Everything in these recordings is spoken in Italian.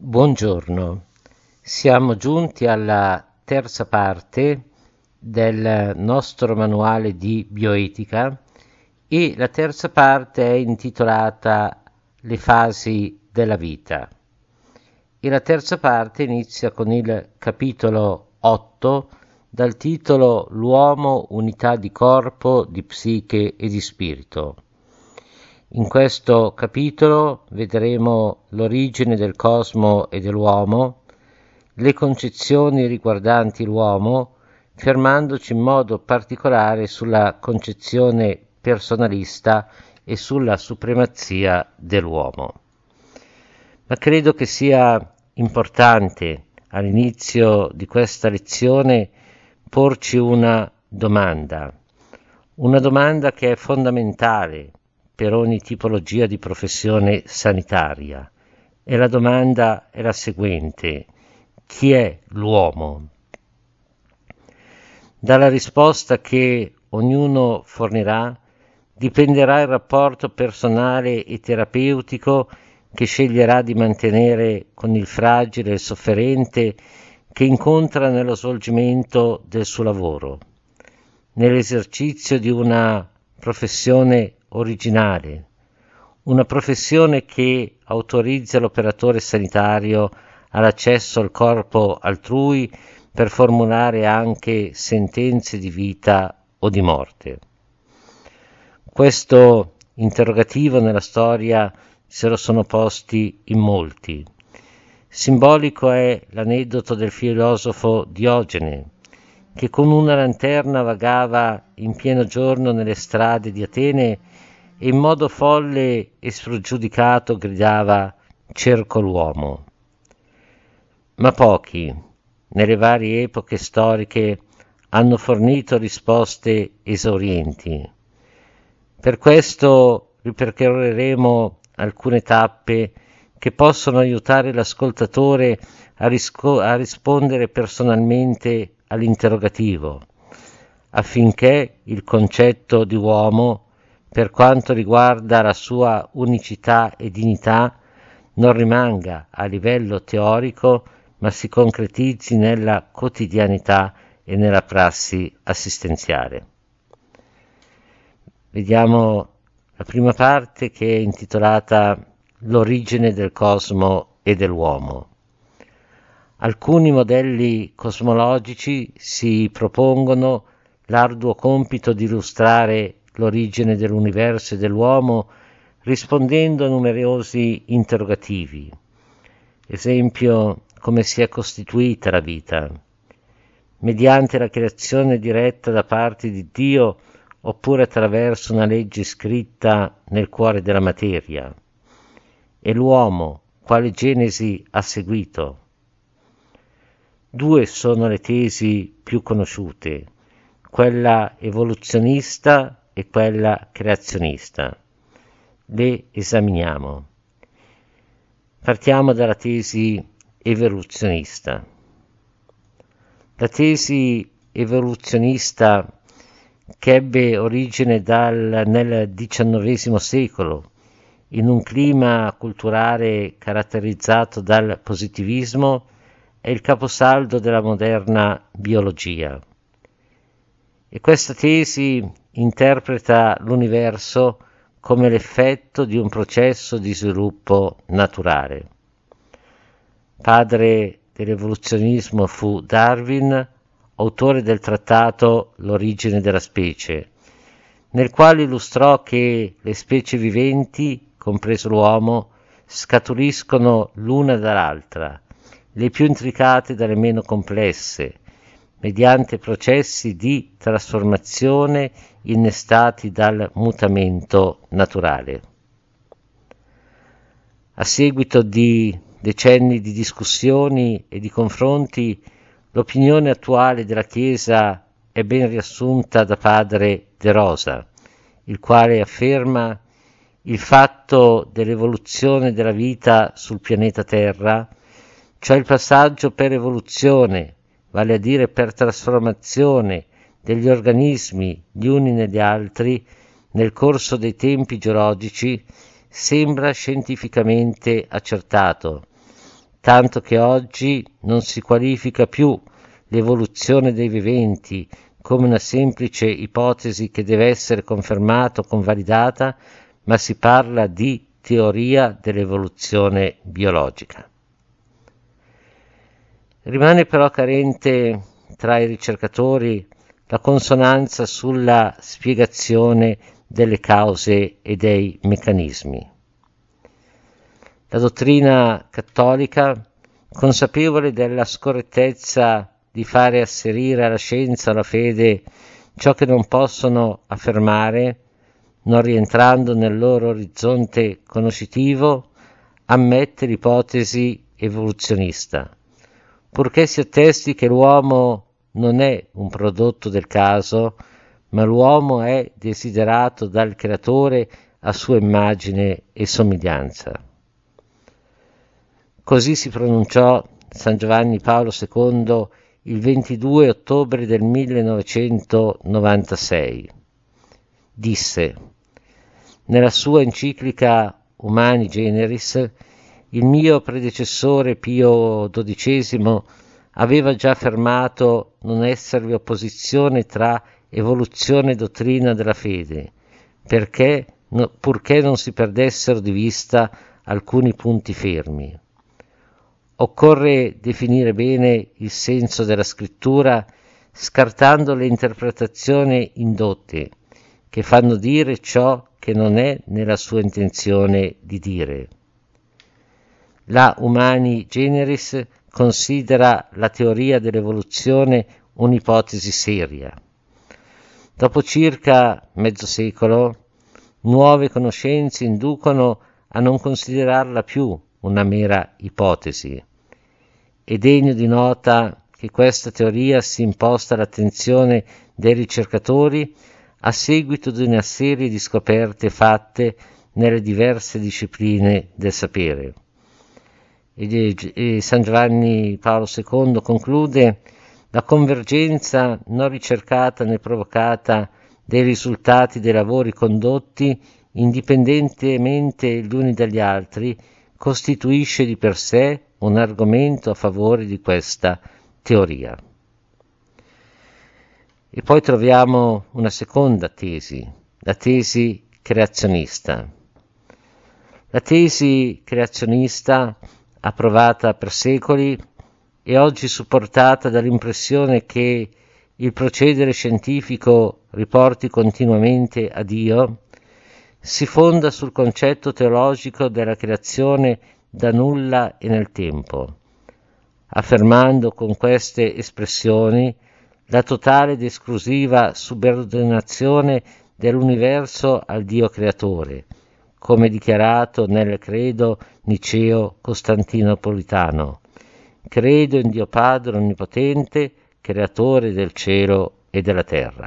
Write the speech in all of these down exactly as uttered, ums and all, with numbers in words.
Buongiorno, siamo giunti alla terza parte del nostro manuale di bioetica e la terza parte è intitolata Le fasi della vita e la terza parte inizia con il capitolo otto dal titolo L'uomo, unità di corpo, di psiche e di spirito. In questo capitolo vedremo l'origine del cosmo e dell'uomo, le concezioni riguardanti l'uomo, fermandoci in modo particolare sulla concezione personalista e sulla supremazia dell'uomo. Ma credo che sia importante all'inizio di questa lezione porci una domanda, una domanda che è fondamentale per ogni tipologia di professione sanitaria. E la domanda è la seguente: chi è l'uomo? Dalla risposta che ognuno fornirà dipenderà il rapporto personale e terapeutico che sceglierà di mantenere con il fragile e il sofferente che incontra nello svolgimento del suo lavoro, nell'esercizio di una professione originale, una professione che autorizza l'operatore sanitario all'accesso al corpo altrui per formulare anche sentenze di vita o di morte. Questo interrogativo nella storia se lo sono posti in molti. Simbolico è l'aneddoto del filosofo Diogene, che con una lanterna vagava in pieno giorno nelle strade di Atene e in modo folle e spregiudicato gridava «Cerco l'uomo». Ma pochi, nelle varie epoche storiche, hanno fornito risposte esaurienti. Per questo ripercorreremo alcune tappe che possono aiutare l'ascoltatore a, risco- a rispondere personalmente all'interrogativo, affinché il concetto di uomo, per quanto riguarda la sua unicità e dignità, non rimanga a livello teorico, ma si concretizzi nella quotidianità e nella prassi assistenziale. Vediamo la prima parte, che è intitolata L'origine del cosmo e dell'uomo. Alcuni modelli cosmologici si propongono l'arduo compito di illustrare l'origine dell'universo e dell'uomo rispondendo a numerosi interrogativi. Esempio, come si è costituita la vita? Mediante la creazione diretta da parte di Dio oppure attraverso una legge scritta nel cuore della materia? E l'uomo, quale genesi ha seguito? Due sono le tesi più conosciute, quella evoluzionista e quella creazionista. Le esaminiamo. Partiamo dalla tesi evoluzionista. La tesi evoluzionista, che ebbe origine dal, nel diciannovesimo secolo, in un clima culturale caratterizzato dal positivismo, è il caposaldo della moderna biologia. E questa tesi interpreta l'universo come l'effetto di un processo di sviluppo naturale. Padre dell'evoluzionismo fu Darwin, autore del trattato L'origine della specie, nel quale illustrò che le specie viventi, compreso l'uomo, scaturiscono l'una dall'altra, le più intricate dalle meno complesse, mediante processi di trasformazione innestati dal mutamento naturale. A seguito di decenni di discussioni e di confronti, l'opinione attuale della Chiesa è ben riassunta da padre De Rosa, il quale afferma il fatto dell'evoluzione della vita sul pianeta Terra, cioè il passaggio per evoluzione, vale a dire per trasformazione degli organismi gli uni negli altri nel corso dei tempi geologici, sembra scientificamente accertato, tanto che oggi non si qualifica più l'evoluzione dei viventi come una semplice ipotesi che deve essere confermata o convalidata, ma si parla di teoria dell'evoluzione biologica. Rimane però carente tra i ricercatori la consonanza sulla spiegazione delle cause e dei meccanismi. La dottrina cattolica, consapevole della scorrettezza di fare asserire alla scienza o alla fede ciò che non possono affermare, non rientrando nel loro orizzonte conoscitivo, ammette l'ipotesi evoluzionista, purché si attesti che l'uomo non è un prodotto del caso, ma l'uomo è desiderato dal creatore a sua immagine e somiglianza. Così si pronunciò San Giovanni Paolo secondo il ventidue ottobre del millenovecentonovantasei. Disse, nella sua enciclica Humani Generis, il mio predecessore Pio dodicesimo aveva già affermato non esservi opposizione tra evoluzione e dottrina della fede, perché, no, purché non si perdessero di vista alcuni punti fermi. Occorre definire bene il senso della scrittura scartando le interpretazioni indotte, che fanno dire ciò che non è nella sua intenzione di dire. La Humani Generis considera la teoria dell'evoluzione un'ipotesi seria. Dopo circa mezzo secolo, nuove conoscenze inducono a non considerarla più una mera ipotesi. È degno di nota che questa teoria si imposta all'attenzione dei ricercatori a seguito di una serie di scoperte fatte nelle diverse discipline del sapere. E, e San Giovanni Paolo secondo conclude: la convergenza non ricercata né provocata dei risultati dei lavori condotti indipendentemente gli uni dagli altri costituisce di per sé un argomento a favore di questa teoria. E poi troviamo una seconda tesi, la tesi creazionista. La tesi creazionista, approvata per secoli, è oggi supportata dall'impressione che il procedere scientifico riporti continuamente a Dio, si fonda sul concetto teologico della creazione da nulla e nel tempo, affermando con queste espressioni la totale ed esclusiva subordinazione dell'universo al Dio creatore, come dichiarato nel credo niceo-costantinopolitano. Credo in Dio Padre Onnipotente, creatore del cielo e della terra.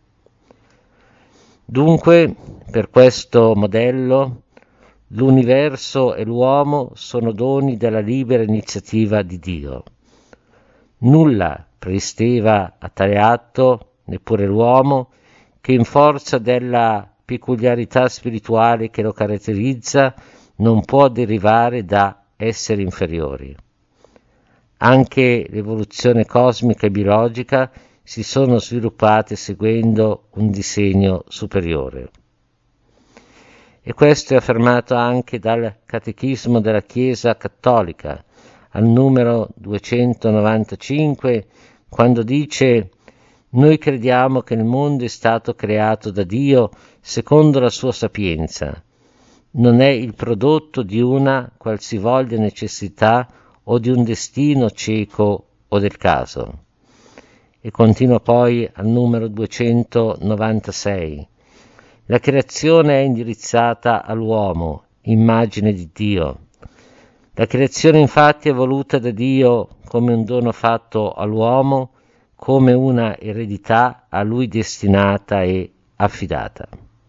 Dunque, per questo modello, l'universo e l'uomo sono doni della libera iniziativa di Dio. Nulla preesisteva a tale atto, neppure l'uomo, che in forza della peculiarità spirituale che lo caratterizza non può derivare da esseri inferiori. Anche l'evoluzione cosmica e biologica si sono sviluppate seguendo un disegno superiore. E questo è affermato anche dal Catechismo della Chiesa Cattolica, al numero duecentonovantacinque, quando dice: noi crediamo che il mondo è stato creato da Dio secondo la sua sapienza, non è il prodotto di una qualsivoglia necessità o di un destino cieco o del caso. E continua poi al numero duecentonovantasei. La creazione è indirizzata all'uomo, immagine di Dio. La creazione infatti è voluta da Dio come un dono fatto all'uomo, come una eredità a lui destinata e affidata.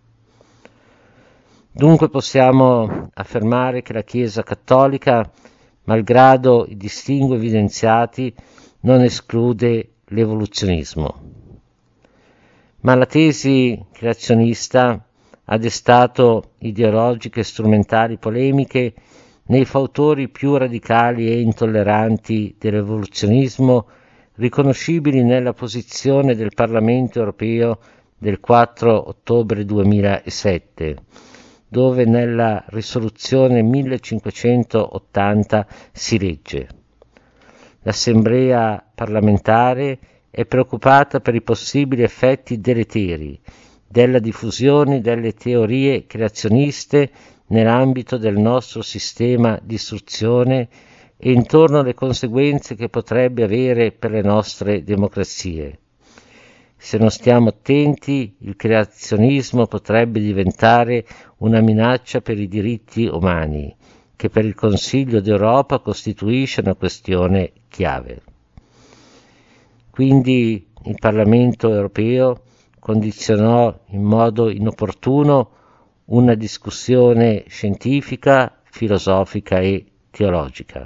Dunque possiamo affermare che la Chiesa cattolica, malgrado i distinguo evidenziati, non esclude l'evoluzionismo. Ma la tesi creazionista ha destato ideologiche e strumentali polemiche nei fautori più radicali e intolleranti dell'evoluzionismo, riconoscibili nella posizione del Parlamento europeo del quattro ottobre duemilasette, dove nella risoluzione millecinquecentottanta si legge: l'Assemblea parlamentare è preoccupata per i possibili effetti deleteri della diffusione delle teorie creazioniste nell'ambito del nostro sistema di istruzione e intorno alle conseguenze che potrebbe avere per le nostre democrazie. Se non stiamo attenti, il creazionismo potrebbe diventare una minaccia per i diritti umani, che per il Consiglio d'Europa costituisce una questione chiave. Quindi il Parlamento europeo condizionò in modo inopportuno una discussione scientifica, filosofica e teologica.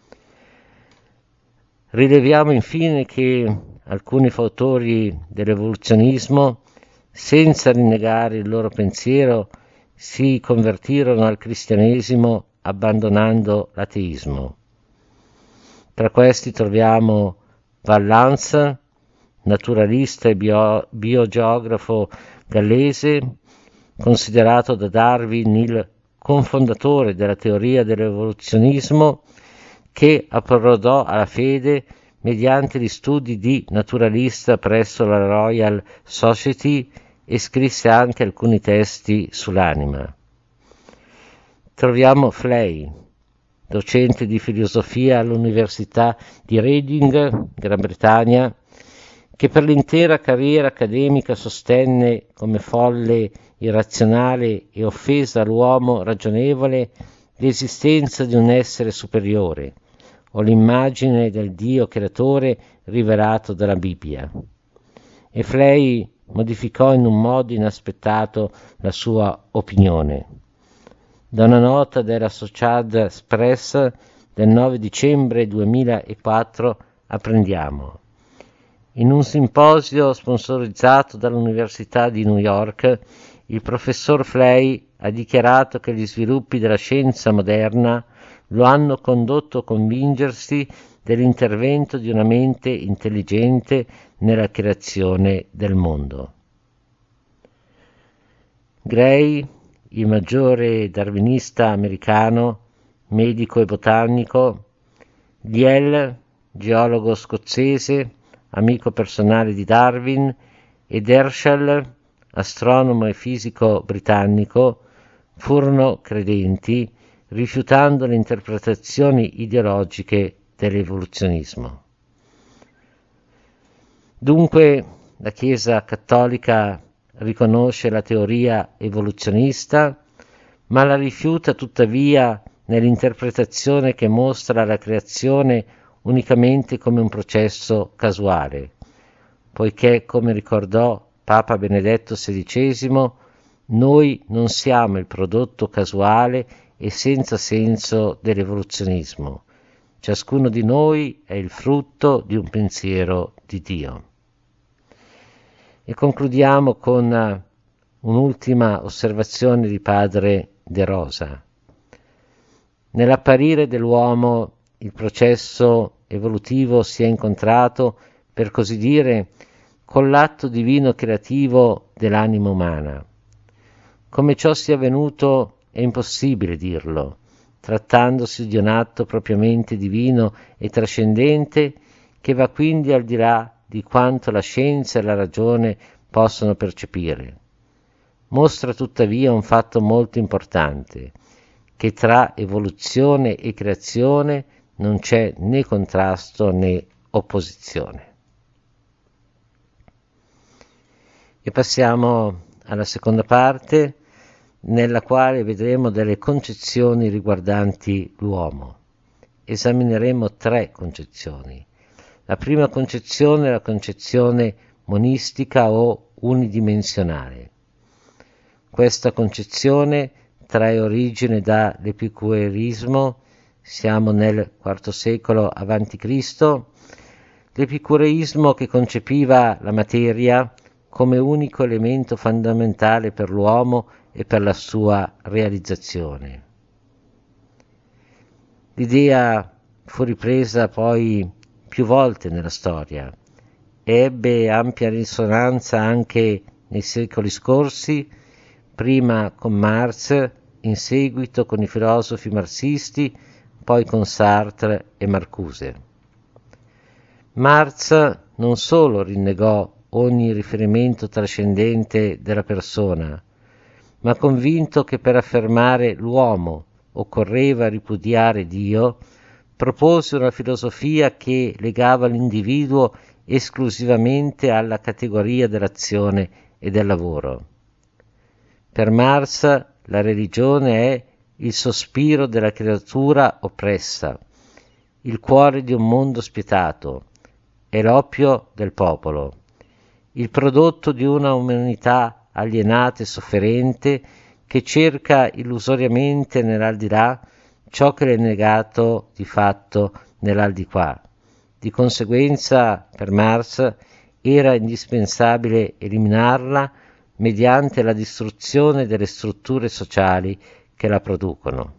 Rileviamo infine che alcuni fautori dell'evoluzionismo, senza rinnegare il loro pensiero, si convertirono al cristianesimo abbandonando l'ateismo. Tra questi troviamo Valence, naturalista e bio, biogeografo gallese, considerato da Darwin il cofondatore della teoria dell'evoluzionismo, che approdò alla fede mediante gli studi di naturalista presso la Royal Society e scrisse anche alcuni testi sull'anima. Troviamo Fley, docente di filosofia all'Università di Reading, Gran Bretagna, che per l'intera carriera accademica sostenne come folle, irrazionale e offesa all'uomo ragionevole l'esistenza di un essere superiore o l'immagine del Dio creatore rivelato dalla Bibbia. E Fley modificò in un modo inaspettato la sua opinione. Da una nota dell'Associated Press del nove dicembre duemilaquattro apprendiamo: in un simposio sponsorizzato dall'Università di New York, il professor Fley ha dichiarato che gli sviluppi della scienza moderna lo hanno condotto a convincersi dell'intervento di una mente intelligente nella creazione del mondo. Gray, il maggiore darwinista americano, medico e botanico, Lyell, geologo scozzese, amico personale di Darwin, ed Herschel, astronomo e fisico britannico, furono credenti, rifiutando le interpretazioni ideologiche dell'evoluzionismo. Dunque, la Chiesa cattolica riconosce la teoria evoluzionista, ma la rifiuta tuttavia nell'interpretazione che mostra la creazione unicamente come un processo casuale, poiché, come ricordò Papa Benedetto sedicesimo, noi non siamo il prodotto casuale e senza senso dell'evoluzionismo. Ciascuno di noi è il frutto di un pensiero di Dio. E concludiamo con un'ultima osservazione di padre De Rosa. Nell'apparire dell'uomo il processo evolutivo si è incontrato, per così dire, con l'atto divino creativo dell'anima umana. Come ciò sia avvenuto è impossibile dirlo, trattandosi di un atto propriamente divino e trascendente che va quindi al di là di quanto la scienza e la ragione possono percepire. Mostra tuttavia un fatto molto importante, che tra evoluzione e creazione non c'è né contrasto né opposizione. E passiamo alla seconda parte, nella quale vedremo delle concezioni riguardanti l'uomo. Esamineremo tre concezioni. La prima concezione è la concezione monistica o unidimensionale. Questa concezione trae origine dall'epicureismo, siamo nel quarto secolo avanti Cristo, l'epicureismo che concepiva la materia come unico elemento fondamentale per l'uomo e per la sua realizzazione. L'idea fu ripresa poi più volte nella storia e ebbe ampia risonanza anche nei secoli scorsi, prima con Marx, in seguito con i filosofi marxisti, poi con Sartre e Marcuse. Marx non solo rinnegò ogni riferimento trascendente della persona, ma convinto che per affermare l'uomo occorreva ripudiare Dio, propose una filosofia che legava l'individuo esclusivamente alla categoria dell'azione e del lavoro. Per Marx la religione è il sospiro della creatura oppressa, il cuore di un mondo spietato, è l'oppio del popolo, il prodotto di una umanità alienata e sofferente che cerca illusoriamente nell'aldilà ciò che le è negato di fatto nell'aldiquà. Di conseguenza, per Marx, era indispensabile eliminarla mediante la distruzione delle strutture sociali che la producono.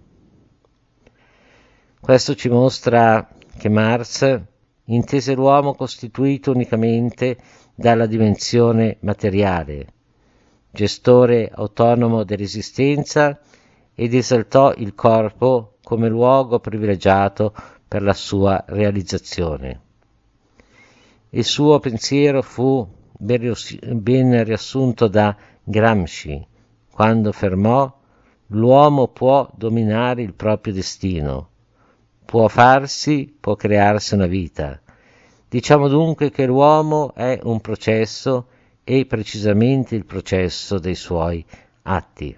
Questo ci mostra che Marx intese l'uomo costituito unicamente dalla dimensione materiale, gestore autonomo dell'esistenza, ed esaltò il corpo come luogo privilegiato per la sua realizzazione. Il suo pensiero fu ben riassunto da Gramsci, quando affermò: l'uomo può dominare il proprio destino, può farsi, può crearsi una vita. Diciamo dunque che l'uomo è un processo e precisamente il processo dei suoi atti.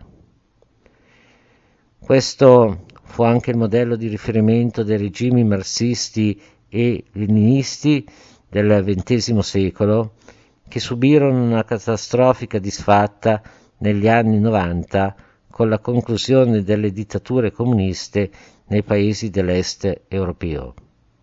Questo fu anche il modello di riferimento dei regimi marxisti e leninisti del ventesimo secolo, che subirono una catastrofica disfatta negli anni novanta con la conclusione delle dittature comuniste nei paesi dell'est europeo.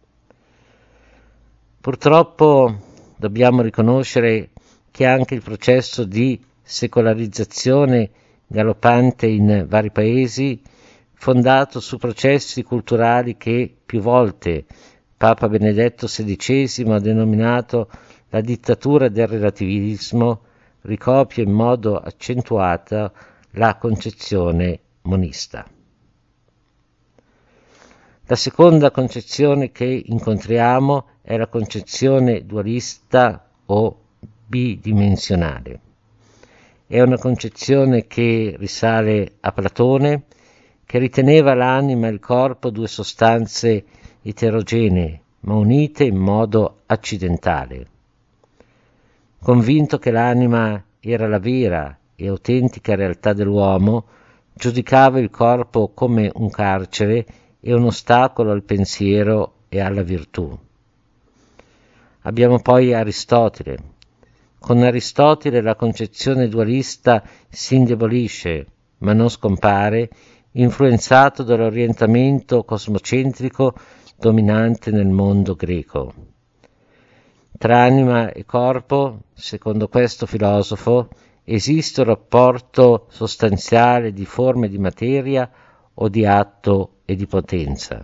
Purtroppo dobbiamo riconoscere che anche il processo di secolarizzazione galoppante in vari paesi, fondato su processi culturali che più volte Papa Benedetto sedicesimo ha denominato la dittatura del relativismo, ricopia in modo accentuato la concezione monista. La seconda concezione che incontriamo è la concezione dualista o bidimensionale. È una concezione che risale a Platone, che riteneva l'anima e il corpo due sostanze eterogenee, ma unite in modo accidentale. Convinto che l'anima era la vera e autentica realtà dell'uomo, giudicava il corpo come un carcere e un ostacolo al pensiero e alla virtù. Abbiamo poi Aristotele. Con Aristotele la concezione dualista si indebolisce, ma non scompare, influenzato dall'orientamento cosmocentrico dominante nel mondo greco. Tra anima e corpo, secondo questo filosofo, esiste un rapporto sostanziale di forme di materia o di atto e di potenza.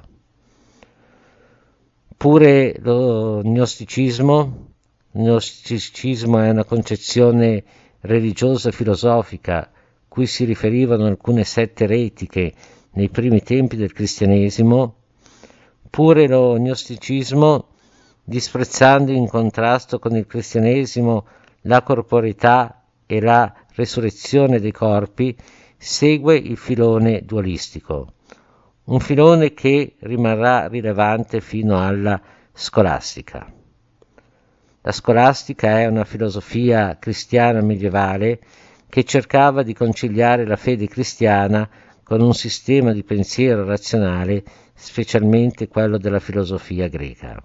Pure lo gnosticismo, il gnosticismo è una concezione religiosa e filosofica cui si riferivano alcune sette eretiche nei primi tempi del cristianesimo. Pure lo gnosticismo, disprezzando in contrasto con il cristianesimo la corporeità e la resurrezione dei corpi, segue il filone dualistico, un filone che rimarrà rilevante fino alla scolastica. La scolastica è una filosofia cristiana medievale che cercava di conciliare la fede cristiana con un sistema di pensiero razionale, specialmente quello della filosofia greca.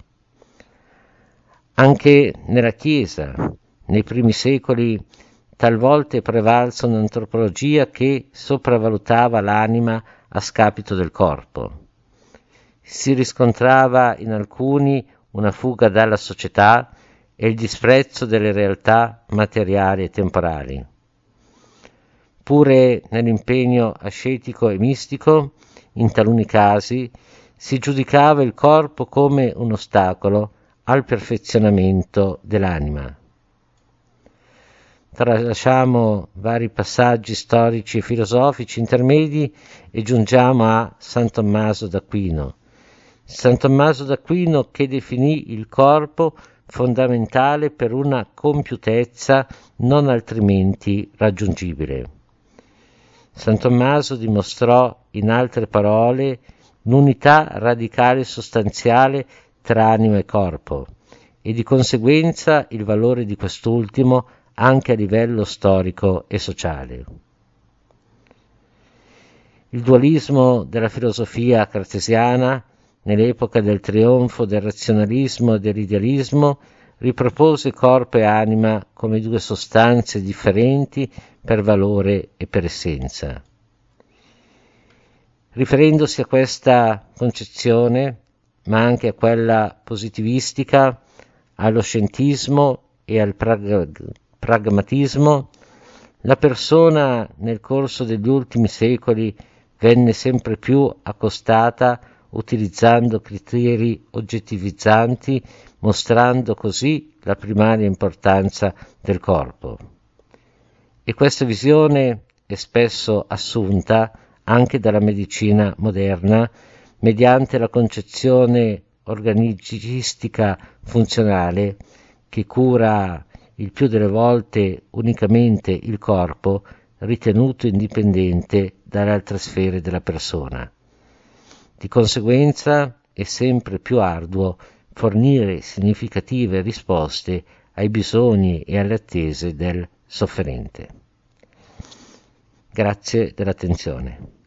Anche nella Chiesa, nei primi secoli, talvolta è prevalsa un'antropologia che sopravvalutava l'anima a scapito del corpo. Si riscontrava in alcuni una fuga dalla società e il disprezzo delle realtà materiali e temporali. Pure nell'impegno ascetico e mistico, in taluni casi, si giudicava il corpo come un ostacolo al perfezionamento dell'anima. Tralasciamo vari passaggi storici e filosofici intermedi e giungiamo a San Tommaso d'Aquino. San Tommaso d'Aquino che definì il corpo fondamentale per una compiutezza non altrimenti raggiungibile. San Tommaso dimostrò, in altre parole, l'unità radicale e sostanziale tra anima e corpo e di conseguenza il valore di quest'ultimo anche a livello storico e sociale. Il dualismo della filosofia cartesiana, nell'epoca del trionfo del razionalismo e dell'idealismo, ripropose corpo e anima come due sostanze differenti per valore e per essenza. Riferendosi a questa concezione, ma anche a quella positivistica, allo scientismo e al prag- pragmatismo, la persona nel corso degli ultimi secoli venne sempre più accostata utilizzando criteri oggettivizzanti, mostrando così la primaria importanza del corpo. E questa visione è spesso assunta anche dalla medicina moderna mediante la concezione organicistica funzionale che cura il più delle volte unicamente il corpo, ritenuto indipendente dalle altre sfere della persona. Di conseguenza è sempre più arduo fornire significative risposte ai bisogni e alle attese del sofferente. Grazie dell'attenzione.